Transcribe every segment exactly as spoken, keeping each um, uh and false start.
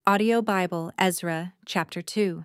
Audio Bible, Ezra, chapter two.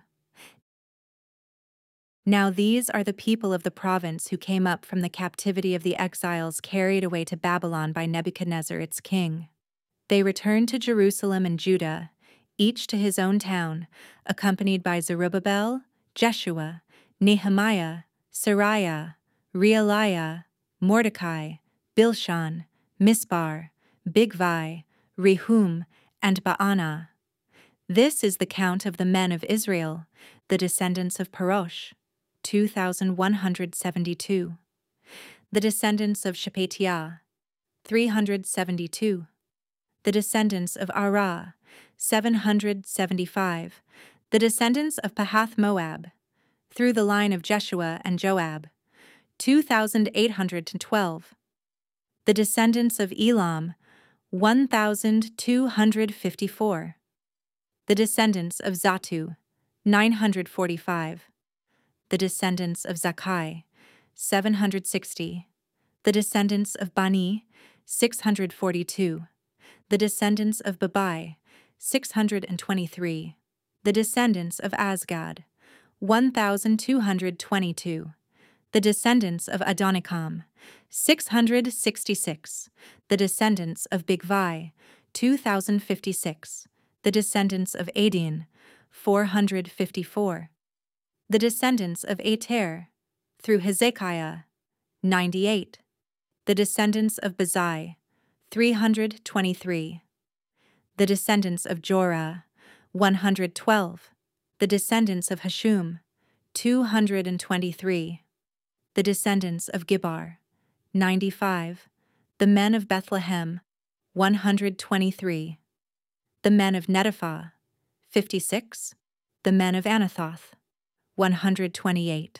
Now these are the people of the province who came up from the captivity of the exiles carried away to Babylon by Nebuchadnezzar its king. They returned to Jerusalem and Judah, each to his own town, accompanied by Zerubbabel, Jeshua, Nehemiah, Sariah, Realiah, Mordecai, Bilshan, Misbar, Bigvai, Rehum, and Baanah. This is the count of the men of Israel, the descendants of Parosh, two thousand one hundred seventy-two. The descendants of Shephatiah, three hundred seventy-two. The descendants of Arah, seven hundred seventy-five. The descendants of Pahath Moab, through the line of Jeshua and Joab, two thousand eight hundred twelve. The descendants of Elam, one thousand two hundred fifty-four. The descendants of Zatu, nine hundred forty-five. The descendants of Zakkai, seven hundred sixty. The descendants of Bani, six hundred forty-two. The descendants of Babai, six hundred twenty-three. The descendants of Azgad, one thousand two hundred twenty-two. The descendants of Adonikam, six hundred sixty-six. The descendants of Bigvai, two thousand fifty-six. The descendants of Adin, four hundred fifty-four. The descendants of Ater, through Hezekiah, ninety-eight. The descendants of Bazai, three hundred twenty-three. The descendants of Jorah, one hundred twelve. The descendants of Hashum, two hundred twenty-three. The descendants of Gibbar, ninety-five. The men of Bethlehem, one hundred twenty-three. The men of Netopha, fifty-six. The men of Anathoth, one hundred twenty-eight.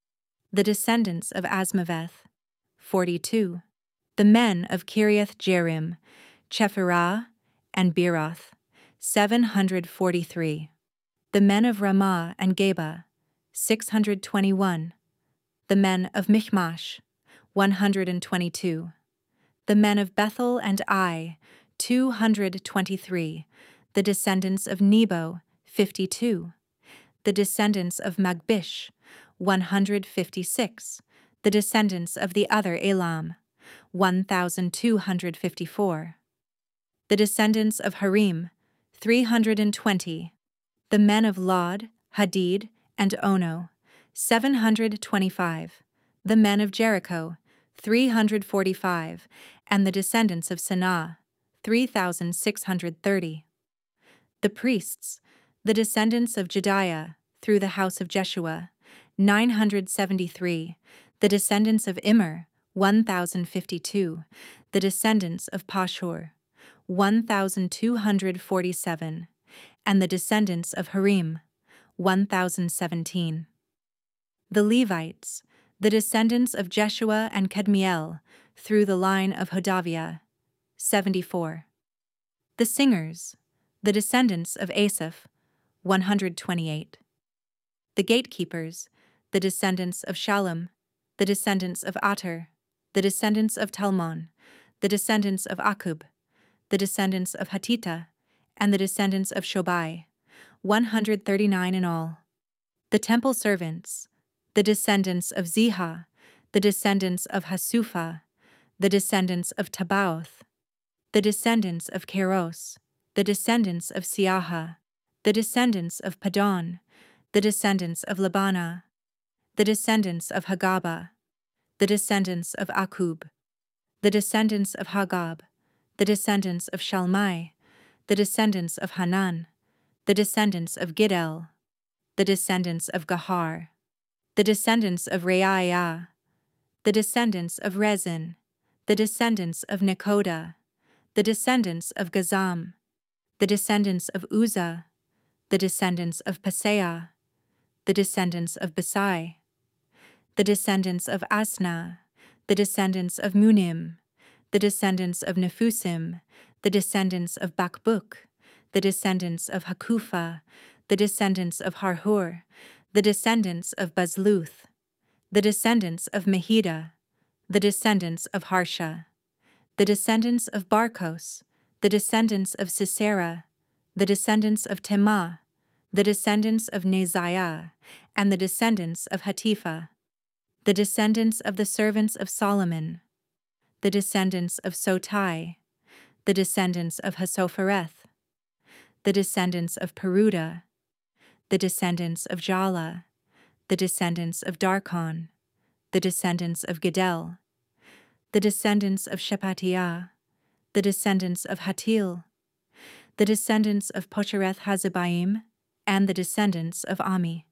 The descendants of Asmaveth, forty-two. The men of Kiriath Jearim, Chephirah, and Beeroth, seven hundred forty-three. The men of Ramah and Geba, six hundred twenty-one. The men of Michmash, one hundred twenty-two. The men of Bethel and Ai, two hundred twenty-three. The descendants of Nebo, fifty-two. The descendants of Magbish, one hundred fifty-six. The descendants of the other Elam, one thousand two hundred fifty-four. The descendants of Harim, three hundred twenty. The men of Lod, Hadid, and Ono, seven hundred twenty-five. The men of Jericho, three hundred forty-five, and the descendants of Sanaa, three thousand six hundred thirty. The priests, the descendants of Jediah, through the house of Jeshua, nine hundred seventy-three. The descendants of Immer, one thousand fifty-two. The descendants of Pashur, one thousand two hundred forty-seven. And the descendants of Harim, one thousand seventeen. The Levites, the descendants of Jeshua and Kadmiel, through the line of Hodaviah, seventy-four. The singers, the descendants of Asaph, one hundred twenty-eight. The gatekeepers, the descendants of Shallum, the descendants of Ater, the descendants of Talmon, the descendants of Akub, the descendants of Hatita, and the descendants of Shobai, one hundred thirty-nine in all. The temple servants, the descendants of Ziha, the descendants of Hasupha, the descendants of Tabaoth, the descendants of Keros, the descendants of Siaha, the descendants of Padon, the descendants of Labana, the descendants of Hagaba, the descendants of Akub, the descendants of Hagab, the descendants of Shalmai, the descendants of Hanan, the descendants of Giddel, the descendants of Gahar, the descendants of Reaiah, the descendants of Rezin, the descendants of Nekoda, the descendants of Gazam, the descendants of Uzzah, the descendants of Paseah, the descendants of Besai, the descendants of Asna, the descendants of Munim, the descendants of Nephusim, the descendants of Bakbuk, the descendants of Hakupha, the descendants of Harhur, the descendants of Bazluth, the descendants of Mehida, the descendants of Harsha, the descendants of Barkos, the descendants of Sisera, the descendants of Temah, the descendants of Neziah, and the descendants of Hatipha, the descendants of the servants of Solomon, the descendants of Sotai, the descendants of Hasophereth, the descendants of Peruda, the descendants of Jala, the descendants of Darkon, the descendants of Gedel, the descendants of Shephatiah, the descendants of Hatil, the descendants of Pochereth Hazabaim, and the descendants of Ami.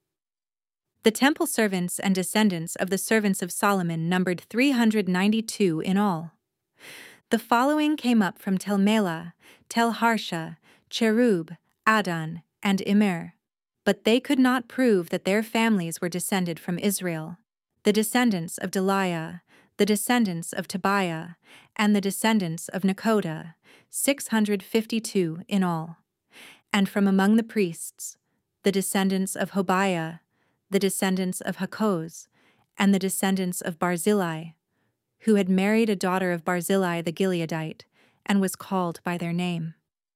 The temple servants and descendants of the servants of Solomon numbered three hundred ninety-two in all. The following came up from Tel Melah, Tel Harsha, Cherub, Adon, and Immer, but they could not prove that their families were descended from Israel. The descendants of Deliah, the descendants of Tobiah, and the descendants of Nekoda, six hundred fifty-two in all. And from among the priests, the descendants of Hobiah, the descendants of Hakoz, and the descendants of Barzillai, who had married a daughter of Barzillai the Gileadite, and was called by their name.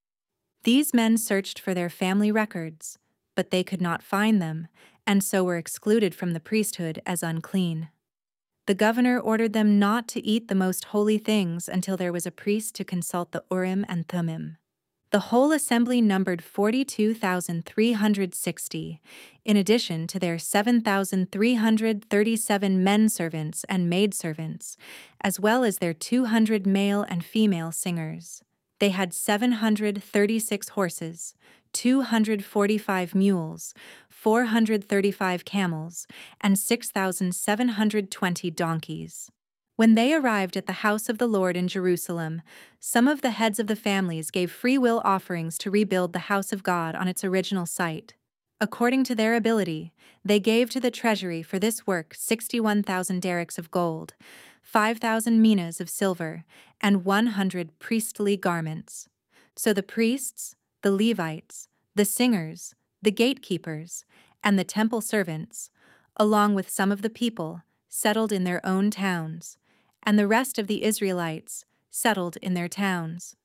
These men searched for their family records, but they could not find them, and so were excluded from the priesthood as unclean. The governor ordered them not to eat the most holy things until there was a priest to consult the Urim and Thummim. The whole assembly numbered forty-two thousand three hundred sixty, in addition to their seven thousand three hundred thirty-seven men servants and maidservants, as well as their two hundred male and female singers. They had seven hundred thirty-six horses, two hundred forty-five mules, four hundred thirty-five camels, and six thousand seven hundred twenty donkeys. When they arrived at the house of the Lord in Jerusalem, some of the heads of the families gave free will offerings to rebuild the house of God on its original site. According to their ability, they gave to the treasury for this work sixty-one thousand derricks of gold, five thousand minas of silver, and one hundred priestly garments. So the priests, the Levites, the singers, the gatekeepers, and the temple servants, along with some of the people, settled in their own towns, and the rest of the Israelites settled in their towns.